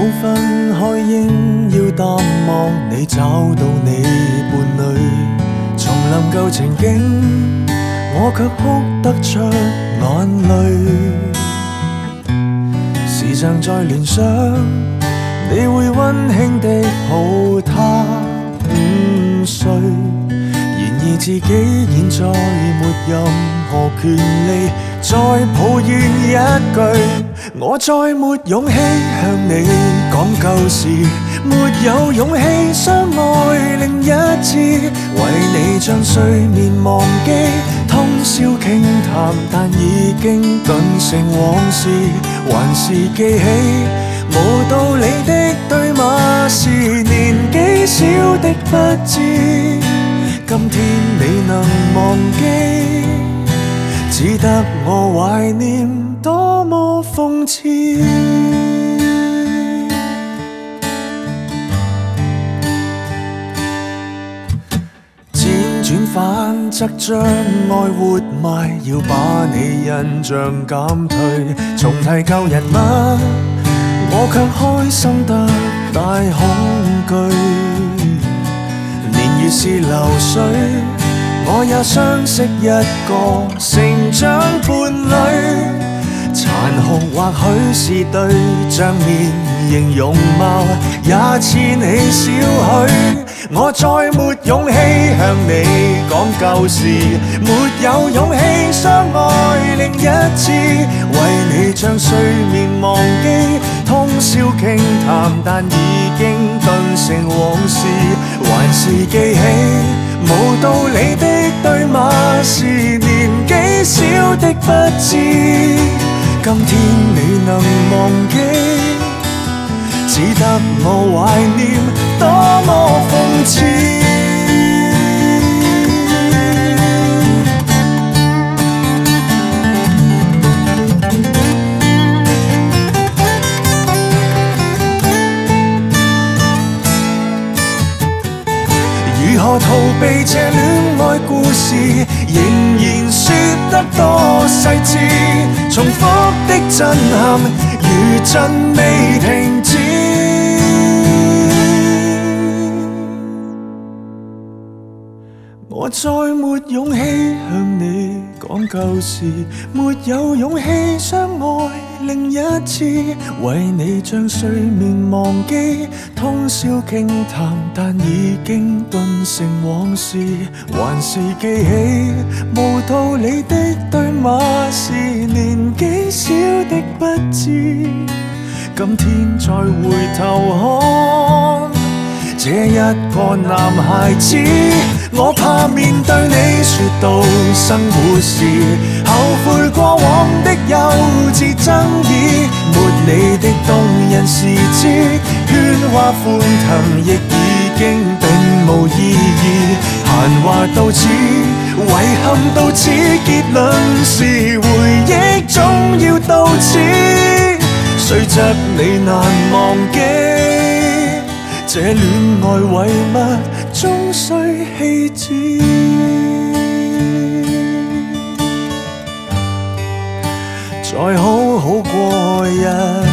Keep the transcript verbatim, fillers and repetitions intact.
分開應要淡忘你，找到你伴侶，重臨舊情景，我卻哭得出眼淚。時常在聯想，你會溫馨地抱他午睡，然而自己現在沒任何權利再抱怨一句。我再沒勇氣向你講舊事，沒有勇氣相愛另一次，為你將睡眠忘記，通宵傾談，但已經頓成往事，還是記起無道理的對罵，是年紀小的不知，今天你能忘記，只得我懷念，多麼諷刺。輾轉反側將愛活埋，要把你印象減退，重提舊人物，我卻開心得大恐懼。年月是流水，我也相識一個成長伴侶，殘酷或許是對象面型容貌也似你少許，我再沒勇氣向你講舊事，沒有勇氣相愛另一次，為你將睡眠忘記，通宵傾談，但已經頓成往事，還是記起無道理的對罵，是年紀小的不知，今天你能忘記，只得我懷念，多麼諷刺。如何逃避這戀愛故事，仍然說得多細緻，重複的震撼如震未停止。我再沒勇氣向你講舊事，沒有勇氣相愛另一次，為你將睡眠忘記，通宵傾談，但已經頓成往事，還是記起無道理的對罵，是年紀小的不知，今天再回頭看這一個男孩子，我怕面對你說到生活時，後悔過往的幼稚爭議，沒你的動人時節，喧嘩歡騰亦已經並無意義，閒話到此，遺憾到此，結論是回憶總要到此，雖則你難忘記，這戀愛遺物終須棄置，再好好過日